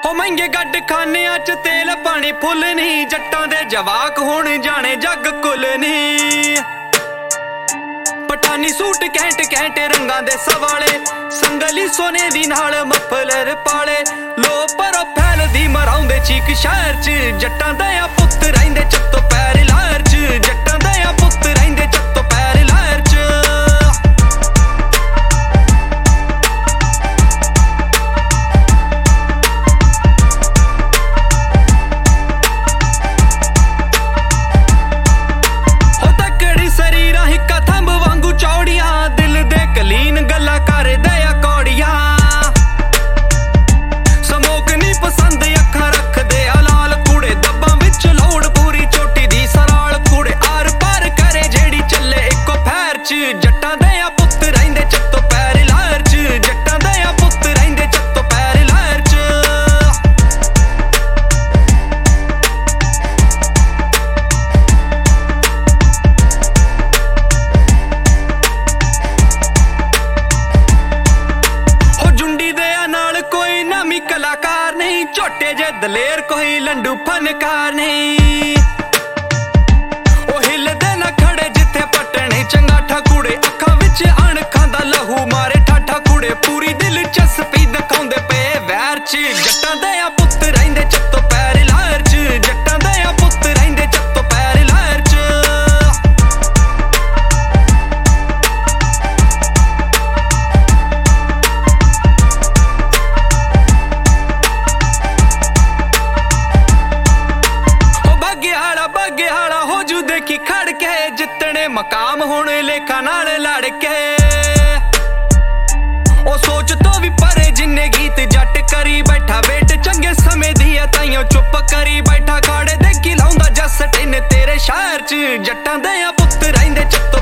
हो महंगे गड्ड खानियां च तेल पानी फुल नहीं, जट्टां दे जवाक होण जाने जग कुल नहीं। पठानी सूट कैंट कैंट रंगां दे सवाले, संगली सोने दी नाल मफलर पाले, लो परो फैलदी मराउंदे चीक शहर च, जट्टां दया पुत्त रहिंदे चत्तो पैर लहर च, जट्टां दया पुत्त रहिंदे चत्तो पैर लहर च। कलाकार नहीं झोटे जे दलेर, कोई लंडू फनकार नहीं। ओ हिलदे ना खड़े जिथे पटने चंगाठा कूड़े, अखां विच अणखां दा लहू मारे ठाठा कूड़े, पूरी दिलचस्पी दिखाउंदे पे वैर च, जट्टां दया पुत्त रहिंदे चत्तो पैर लहर च, जट्टां दया पुत्त रहिंदे चत्तो पैर लहर च। देखी खड़ के जितने मकाम होने लेखा नाल लड़ के, ओ सोच तो भी परे जिन्ने गीत जट करी बैठा, वेट चंगे समय दी है ताइयों चुप करी बैठा, खाड़े देखी लाउंदा जस टिन तेरे शहर च, जट्टां दया पुत्त रहिंदे चत्तो